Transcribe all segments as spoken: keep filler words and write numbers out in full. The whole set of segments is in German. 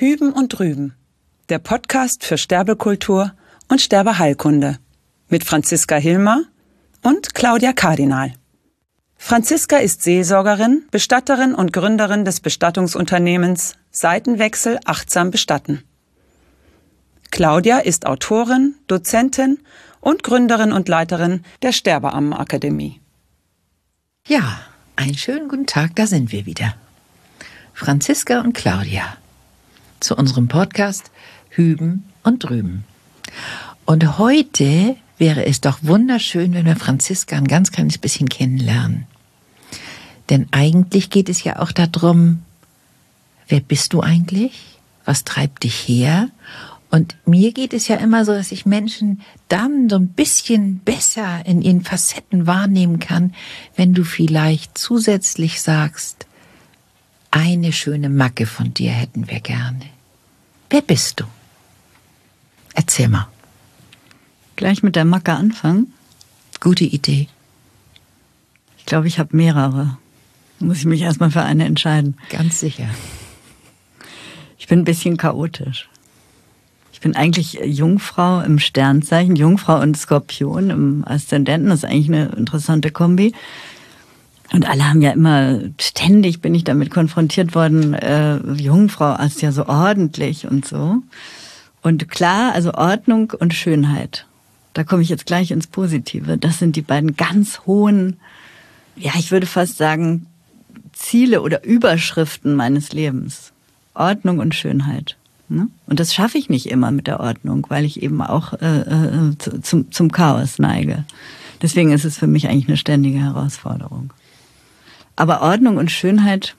Hüben und Drüben, der Podcast für Sterbekultur und Sterbeheilkunde mit Franziska Hilmer und Claudia Kardinal. Franziska ist Seelsorgerin, Bestatterin und Gründerin des Bestattungsunternehmens Seitenwechsel achtsam bestatten. Claudia ist Autorin, Dozentin und Gründerin und Leiterin der Sterbeammenakademie. Ja, einen schönen guten Tag, da sind wir wieder. Franziska und Claudia zu unserem Podcast Hüben und Drüben. Und heute wäre es doch wunderschön, wenn wir Franziska ein ganz kleines bisschen kennenlernen. Denn eigentlich geht es ja auch darum, wer bist du eigentlich? Was treibt dich her? Und mir geht es ja immer so, dass ich Menschen dann so ein bisschen besser in ihren Facetten wahrnehmen kann, wenn du vielleicht zusätzlich sagst, eine schöne Macke von dir hätten wir gerne. Wer bist du? Erzähl mal. Gleich mit der Macke anfangen? Gute Idee. Ich glaube, ich habe mehrere. Da muss ich mich erstmal für eine entscheiden. Ganz sicher. Ich bin ein bisschen chaotisch. Ich bin eigentlich Jungfrau im Sternzeichen, Jungfrau und Skorpion im Aszendenten. Das ist eigentlich eine interessante Kombi. Und alle haben ja immer, ständig bin ich damit konfrontiert worden, äh, Jungfrau ist ja so ordentlich und so. Und klar, also Ordnung und Schönheit. Da komme ich jetzt gleich ins Positive. Das sind die beiden ganz hohen, ja, ich würde fast sagen, Ziele oder Überschriften meines Lebens. Ordnung und Schönheit. Ne? Und das schaffe ich nicht immer mit der Ordnung, weil ich eben auch äh, äh, zum, zum Chaos neige. Deswegen ist es für mich eigentlich eine ständige Herausforderung. Aber Ordnung und Schönheit,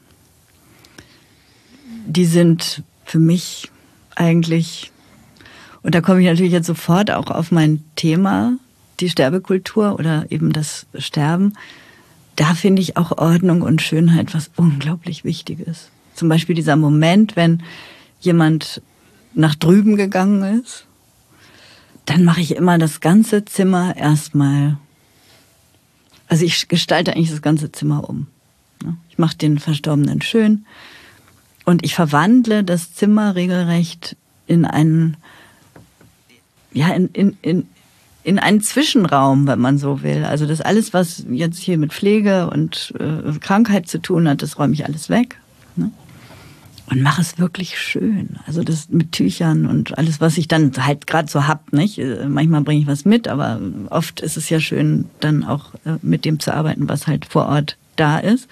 die sind für mich eigentlich, und da komme ich natürlich jetzt sofort auch auf mein Thema, die Sterbekultur oder eben das Sterben, da finde ich auch Ordnung und Schönheit was unglaublich Wichtiges. Zum Beispiel dieser Moment, wenn jemand nach drüben gegangen ist, dann mache ich immer das ganze Zimmer erstmal, also ich gestalte eigentlich das ganze Zimmer um. Ich mache den Verstorbenen schön und ich verwandle das Zimmer regelrecht in einen, ja, in, in, in, in einen Zwischenraum, wenn man so will. Also das alles, was jetzt hier mit Pflege und äh, Krankheit zu tun hat, das räume ich alles weg. Ne? Und mache es wirklich schön. Also das mit Tüchern und alles, was ich dann halt gerade so hab, nicht? Manchmal bringe ich was mit, aber oft ist es ja schön, dann auch äh, mit dem zu arbeiten, was halt vor Ort da ist.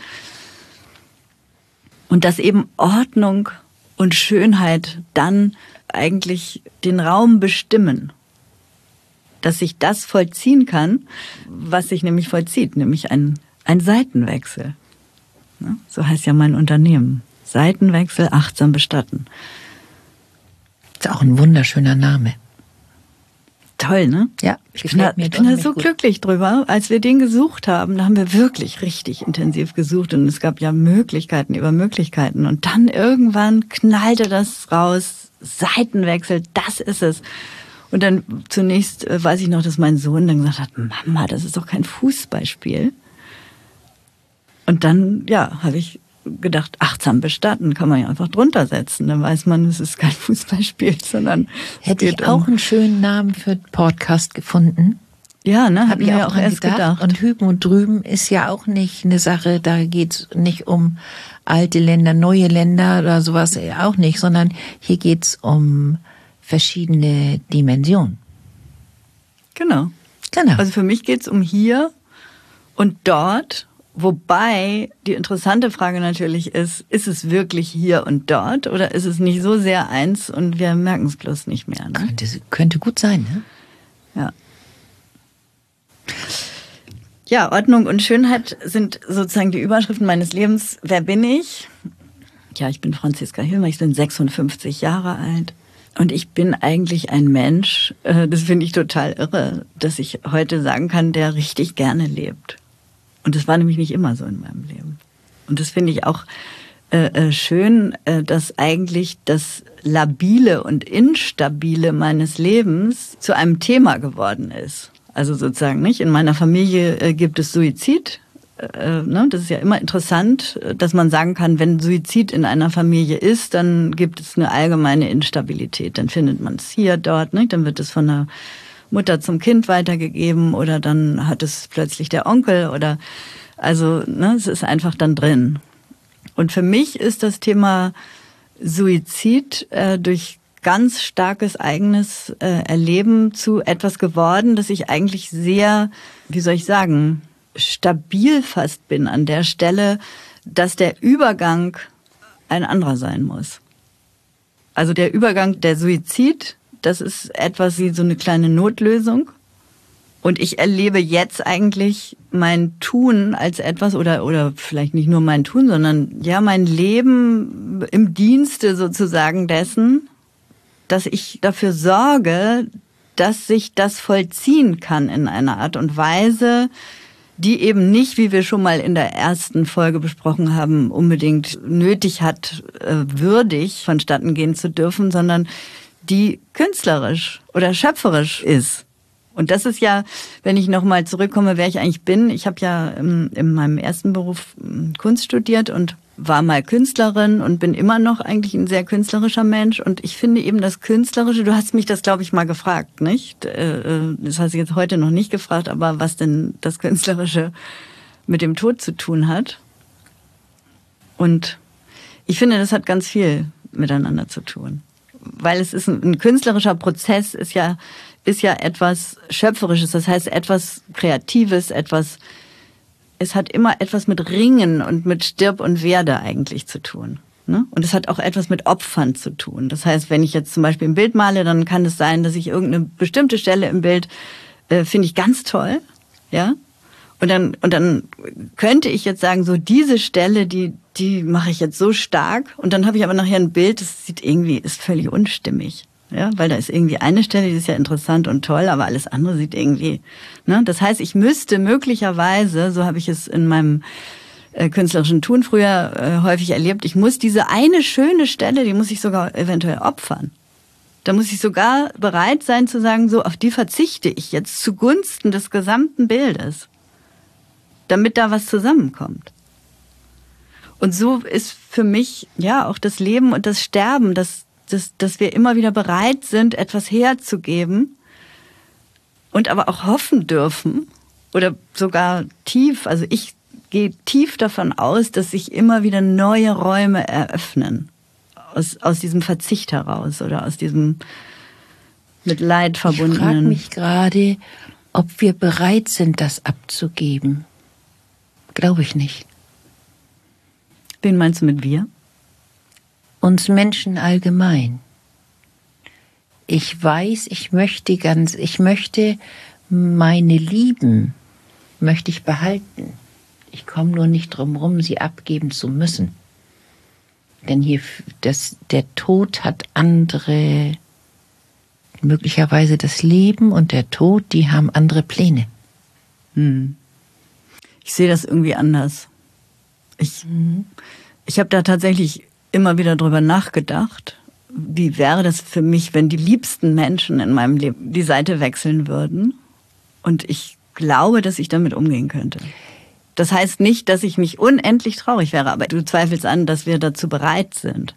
Und dass eben Ordnung und Schönheit dann eigentlich den Raum bestimmen. Dass sich das vollziehen kann, was sich nämlich vollzieht, nämlich ein, ein Seitenwechsel. So heißt ja mein Unternehmen. Seitenwechsel achtsam bestatten. Ist auch ein wunderschöner Name. Toll, ne? Ja, ich bin da, ich bin da so gut. glücklich drüber. Als wir den gesucht haben, da haben wir wirklich richtig intensiv gesucht und es gab ja Möglichkeiten über Möglichkeiten. Und dann irgendwann knallte das raus, Seitenwechsel, das ist es. Und dann zunächst äh, weiß ich noch, dass mein Sohn dann gesagt hat, Mama, das ist doch kein Fußballspiel. Und dann, ja, habe ich gedacht, achtsam bestatten kann man ja einfach drunter setzen. Dann weiß man, es ist kein Fußballspiel, sondern hätte ich auch um einen schönen Namen für den Podcast gefunden. Ja, ne, habe ich mir auch erst gedacht. gedacht. Und Hüben und Drüben ist ja auch nicht eine Sache, da geht's nicht um alte Länder, neue Länder oder sowas auch nicht, sondern hier geht's um verschiedene Dimensionen. Genau. Genau. Also für mich geht's um hier und dort. Wobei die interessante Frage natürlich ist, ist es wirklich hier und dort oder ist es nicht so sehr eins und wir merken es bloß nicht mehr? Ne? Könnte, könnte gut sein, ne? Ja. Ja, Ordnung und Schönheit sind sozusagen die Überschriften meines Lebens. Wer bin ich? Ja, ich bin Franziska Hilmer, ich bin sechsundfünfzig Jahre alt. Und ich bin eigentlich ein Mensch, das finde ich total irre, dass ich heute sagen kann, der richtig gerne lebt. Und das war nämlich nicht immer so in meinem Leben. Und das finde ich auch äh, schön, äh, dass eigentlich das Labile und Instabile meines Lebens zu einem Thema geworden ist. Also sozusagen nicht. In meiner Familie äh, gibt es Suizid. äh, ne, das ist ja immer interessant, dass man sagen kann, wenn Suizid in einer Familie ist, dann gibt es eine allgemeine Instabilität. Dann findet man es hier, dort, ne? Dann wird es von der Mutter zum Kind weitergegeben oder dann hat es plötzlich der Onkel oder also ne, es ist einfach dann drin. Und für mich ist das Thema Suizid äh, durch ganz starkes eigenes äh, Erleben zu etwas geworden, dass ich eigentlich sehr, wie soll ich sagen, stabil fast bin an der Stelle, dass der Übergang ein anderer sein muss. Also der Übergang, der Suizid, das ist etwas wie so eine kleine Notlösung. Und ich erlebe jetzt eigentlich mein Tun als etwas, oder, oder vielleicht nicht nur mein Tun, sondern ja, mein Leben im Dienste sozusagen dessen, dass ich dafür sorge, dass sich das vollziehen kann in einer Art und Weise, die eben nicht, wie wir schon mal in der ersten Folge besprochen haben, unbedingt nötig hat, würdig vonstatten gehen zu dürfen, sondern die künstlerisch oder schöpferisch ist. Und das ist ja, wenn ich nochmal zurückkomme, wer ich eigentlich bin. Ich habe ja in, in meinem ersten Beruf Kunst studiert und war mal Künstlerin und bin immer noch eigentlich ein sehr künstlerischer Mensch. Und ich finde eben das Künstlerische, du hast mich das, glaube ich, mal gefragt, nicht? Das hast du jetzt heute noch nicht gefragt, aber was denn das Künstlerische mit dem Tod zu tun hat. Und ich finde, das hat ganz viel miteinander zu tun. Weil es ist ein, ein künstlerischer Prozess, ist ja, ist ja etwas Schöpferisches, das heißt etwas Kreatives, etwas, es hat immer etwas mit Ringen und mit Stirb und Werde eigentlich zu tun. Ne? Und es hat auch etwas mit Opfern zu tun. Das heißt, wenn ich jetzt zum Beispiel ein Bild male, dann kann es sein, dass ich irgendeine bestimmte Stelle im Bild äh, finde ich ganz toll, ja. Und dann, und dann könnte ich jetzt sagen, so diese Stelle, die, die mache ich jetzt so stark. Und dann habe ich aber nachher ein Bild, das sieht irgendwie, ist völlig unstimmig. Ja, weil da ist irgendwie eine Stelle, die ist ja interessant und toll, aber alles andere sieht irgendwie, ne? Das heißt, ich müsste möglicherweise, so habe ich es in meinem äh, künstlerischen Tun früher äh, häufig erlebt, ich muss diese eine schöne Stelle, die muss ich sogar eventuell opfern. Da muss ich sogar bereit sein zu sagen, so, auf die verzichte ich jetzt zugunsten des gesamten Bildes, damit da was zusammenkommt. Und so ist für mich ja auch das Leben und das Sterben, dass, dass, dass wir immer wieder bereit sind, etwas herzugeben und aber auch hoffen dürfen oder sogar tief, also ich gehe tief davon aus, dass sich immer wieder neue Räume eröffnen aus, aus diesem Verzicht heraus oder aus diesem mit Leid verbundenen. Ich frage mich gerade, ob wir bereit sind, das abzugeben. Glaube ich nicht. Wen meinst du mit wir? Uns Menschen allgemein. Ich weiß, ich möchte ganz, ich möchte meine Lieben, möchte ich behalten. Ich komme nur nicht drum rum, sie abgeben zu müssen. Denn hier, das, der Tod hat andere, möglicherweise das Leben und der Tod, die haben andere Pläne. Hm. Ich sehe das irgendwie anders. Ich, mhm. ich habe da tatsächlich immer wieder drüber nachgedacht, wie wäre das für mich, wenn die liebsten Menschen in meinem Leben die Seite wechseln würden. Und ich glaube, dass ich damit umgehen könnte. Das heißt nicht, dass ich nicht unendlich traurig wäre, aber du zweifelst an, dass wir dazu bereit sind.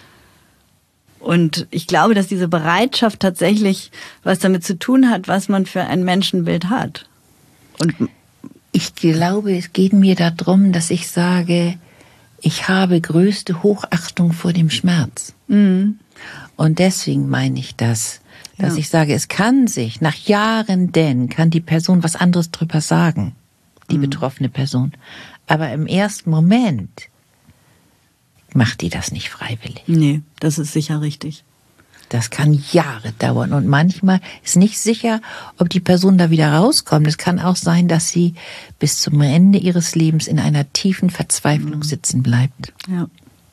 Und ich glaube, dass diese Bereitschaft tatsächlich was damit zu tun hat, was man für ein Menschenbild hat. Und ich glaube, es geht mir darum, dass ich sage, ich habe größte Hochachtung vor dem Schmerz. Mhm. Und deswegen meine ich das, dass ja. ich sage, es kann sich, nach Jahren denn, kann die Person was anderes drüber sagen, die mhm. betroffene Person. Aber im ersten Moment macht die das nicht freiwillig. Nee, das ist sicher richtig. Das kann Jahre dauern und manchmal ist nicht sicher, ob die Person da wieder rauskommt. Es kann auch sein, dass sie bis zum Ende ihres Lebens in einer tiefen Verzweiflung sitzen bleibt. Ja.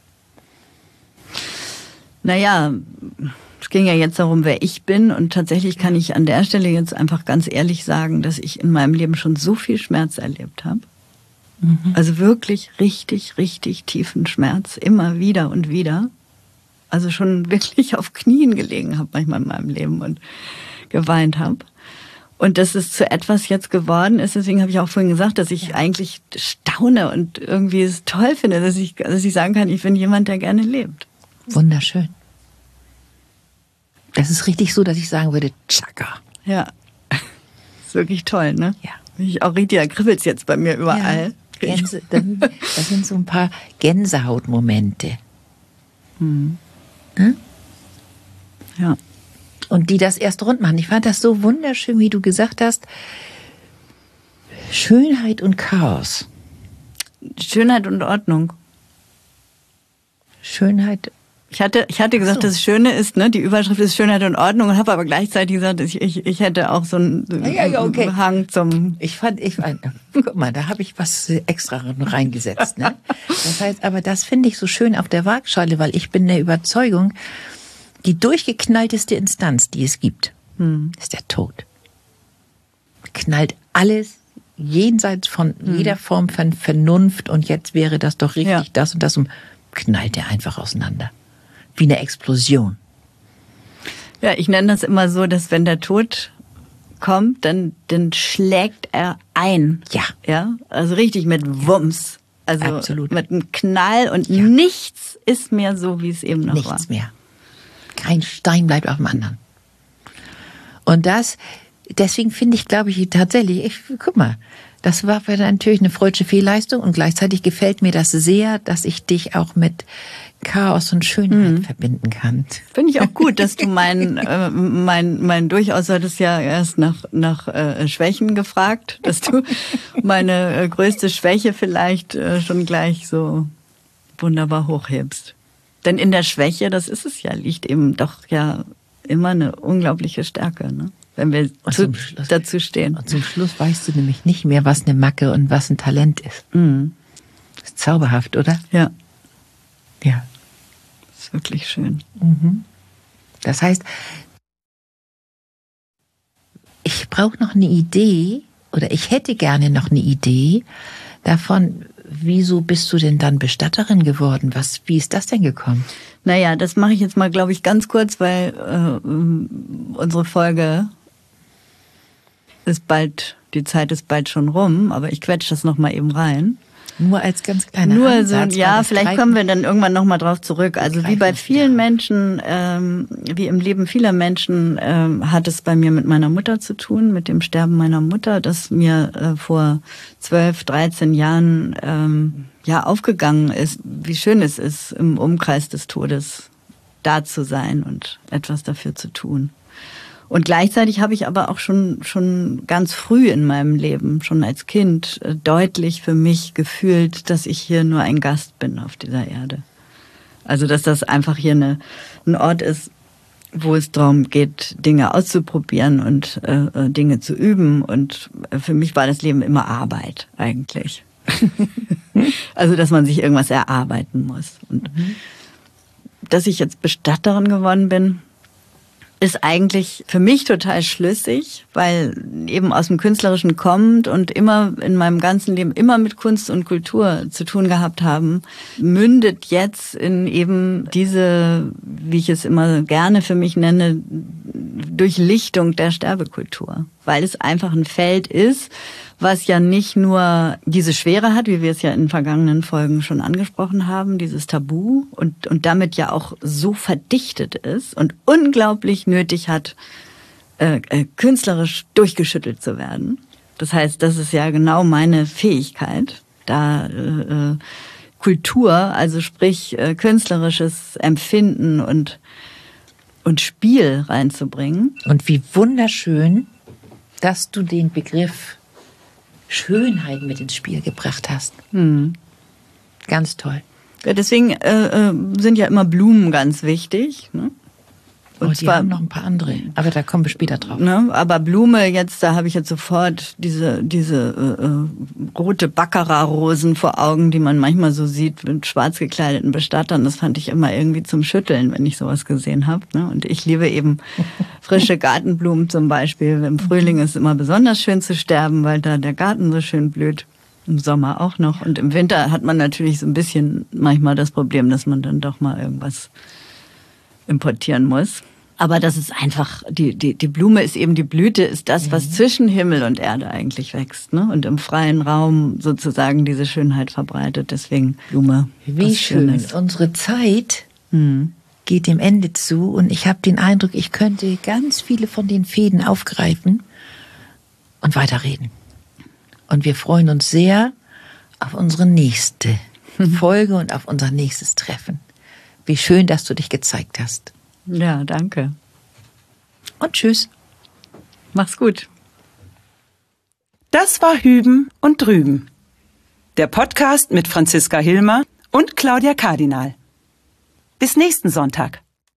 Naja, es ging ja jetzt darum, wer ich bin und tatsächlich kann ich an der Stelle jetzt einfach ganz ehrlich sagen, dass ich in meinem Leben schon so viel Schmerz erlebt habe. Mhm. Also wirklich richtig, richtig tiefen Schmerz, immer wieder und wieder. Also schon wirklich auf Knien gelegen habe manchmal in meinem Leben und geweint habe. Und dass es zu etwas jetzt geworden ist, deswegen habe ich auch vorhin gesagt, dass ich ja. eigentlich staune und irgendwie es toll finde, dass ich, dass ich sagen kann, ich bin jemand, der gerne lebt. Wunderschön. Das ist richtig so, dass ich sagen würde, tschakka. Ja, ist wirklich toll, ne? Ja. Ich auch richtig, da kribbelt's jetzt bei mir überall. Ja, Gänse, das sind so ein paar Gänsehautmomente. Hm. Hm? Ja. Und die das erst rund machen. Ich fand das so wunderschön, wie du gesagt hast. Schönheit und Chaos. Schönheit und Ordnung. Schönheit. Ich hatte, ich hatte gesagt, so. Das Schöne ist, ne, die Überschrift ist Schönheit und Ordnung und habe aber gleichzeitig gesagt, ich, ich, ich hätte auch so einen ja, ja, okay. Hang zum... Ich fand, ich fand, guck mal, da habe ich was extra reingesetzt. Ne? Das heißt, aber das finde ich so schön auf der Waagschale, weil ich bin der Überzeugung, die durchgeknallteste Instanz, die es gibt, hm. ist der Tod. Knallt alles jenseits von hm. jeder Form von Vernunft und jetzt wäre das doch richtig, ja. das und das und knallt der einfach auseinander. Wie eine Explosion. Ja, ich nenne das immer so, dass wenn der Tod kommt, dann, dann schlägt er ein. Ja. Ja, also richtig mit Wumms. Also absolut. Mit einem Knall und ja. nichts ist mehr so, wie es eben noch nichts war. Nichts mehr. Kein Stein bleibt auf dem anderen. Und das, deswegen finde ich, glaube ich, tatsächlich, ich, guck mal, das war natürlich eine freudsche Fehlleistung und gleichzeitig gefällt mir das sehr, dass ich dich auch mit Chaos und Schönheit mhm. verbinden kann. Finde ich auch gut, dass du mein, äh, mein, mein durchaus hattest ja erst nach, nach äh, Schwächen gefragt, dass du meine äh, größte Schwäche vielleicht äh, schon gleich so wunderbar hochhebst. Denn in der Schwäche, das ist es ja, liegt eben doch ja immer eine unglaubliche Stärke, ne? Wenn wir zu, Schluss, dazu stehen. Und zum Schluss weißt du nämlich nicht mehr, was eine Macke und was ein Talent ist. Mhm. Das ist zauberhaft, oder? Ja. Ja. Das ist wirklich schön. Mhm. Das heißt, ich brauche noch eine Idee oder ich hätte gerne noch eine Idee davon, wieso bist du denn dann Bestatterin geworden? Was, wie ist das denn gekommen? Naja, das mache ich jetzt mal, glaube ich, ganz kurz, weil äh, unsere Folge ist bald, die Zeit ist bald schon rum, aber ich quetsche das noch mal eben rein. Nur als ganz kleiner Nur Ansatz, so, ja, vielleicht Greifen. Kommen wir dann irgendwann noch mal drauf zurück. Also wie bei vielen Menschen, ähm, wie im Leben vieler Menschen, ähm, hat es bei mir mit meiner Mutter zu tun, mit dem Sterben meiner Mutter, das mir äh, vor zwölf, dreizehn Jahren ähm, ja aufgegangen ist, wie schön es ist, im Umkreis des Todes da zu sein und etwas dafür zu tun. Und gleichzeitig habe ich aber auch schon schon ganz früh in meinem Leben, schon als Kind, deutlich für mich gefühlt, dass ich hier nur ein Gast bin auf dieser Erde. Also dass das einfach hier eine, ein Ort ist, wo es darum geht, Dinge auszuprobieren und äh, Dinge zu üben. Und für mich war das Leben immer Arbeit eigentlich. Also dass man sich irgendwas erarbeiten muss. Und mhm. dass ich jetzt Bestatterin geworden bin, ist eigentlich für mich total schlüssig, weil eben aus dem Künstlerischen kommt und immer in meinem ganzen Leben immer mit Kunst und Kultur zu tun gehabt haben, mündet jetzt in eben diese, wie ich es immer gerne für mich nenne, Durchlichtung der Sterbekultur. Weil es einfach ein Feld ist, was ja nicht nur diese Schwere hat, wie wir es ja in vergangenen Folgen schon angesprochen haben, dieses Tabu und, und damit ja auch so verdichtet ist und unglaublich nötig hat, äh, äh, künstlerisch durchgeschüttelt zu werden. Das heißt, das ist ja genau meine Fähigkeit, da äh, Kultur, also sprich äh, künstlerisches Empfinden und, und Spiel reinzubringen. Und wie wunderschön, dass du den Begriff Schönheit mit ins Spiel gebracht hast. Hm. Ganz toll. Ja, deswegen äh, sind ja immer Blumen ganz wichtig. Ne? Und oh, die zwar haben noch ein paar andere, aber da kommen wir später drauf. Ne, aber Blume jetzt, da habe ich jetzt sofort diese diese äh, äh, rote Baccarat-Rosen vor Augen, die man manchmal so sieht mit schwarz gekleideten Bestattern. Das fand ich immer irgendwie zum Schütteln, wenn ich sowas gesehen habe. Ne? Und ich liebe eben frische Gartenblumen zum Beispiel. Im Frühling ist es immer besonders schön zu sterben, weil da der Garten so schön blüht. Im Sommer auch noch. Und im Winter hat man natürlich so ein bisschen manchmal das Problem, dass man dann doch mal irgendwas importieren muss. Aber das ist einfach, die, die, die Blume ist eben, die Blüte ist das, was mhm. zwischen Himmel und Erde eigentlich wächst, ne? Und im freien Raum sozusagen diese Schönheit verbreitet. Deswegen Blume. Wie schön. Unsere Zeit mhm. geht dem Ende zu und ich habe den Eindruck, ich könnte ganz viele von den Fäden aufgreifen und weiterreden. Und wir freuen uns sehr auf unsere nächste Folge und auf unser nächstes Treffen. Wie schön, dass du dich gezeigt hast. Ja, danke. Und tschüss. Mach's gut. Das war Hüben und Drüben. Der Podcast mit Franziska Hilmer und Claudia Kardinal. Bis nächsten Sonntag.